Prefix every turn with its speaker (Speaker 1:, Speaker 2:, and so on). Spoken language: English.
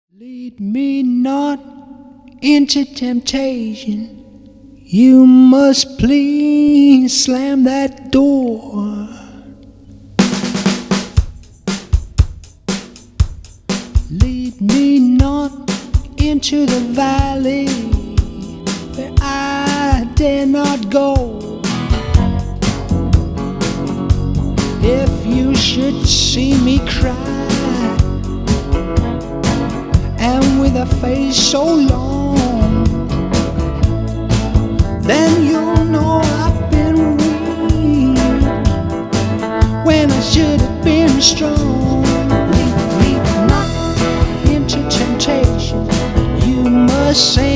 Speaker 1: Lead me not into temptation. You must please slam that door. Lead me not into the valley where I dare not go. If you should see me cry, and with a face so long, then you'll know I've been weak when I should have been strong. Lead me not into temptation. You must say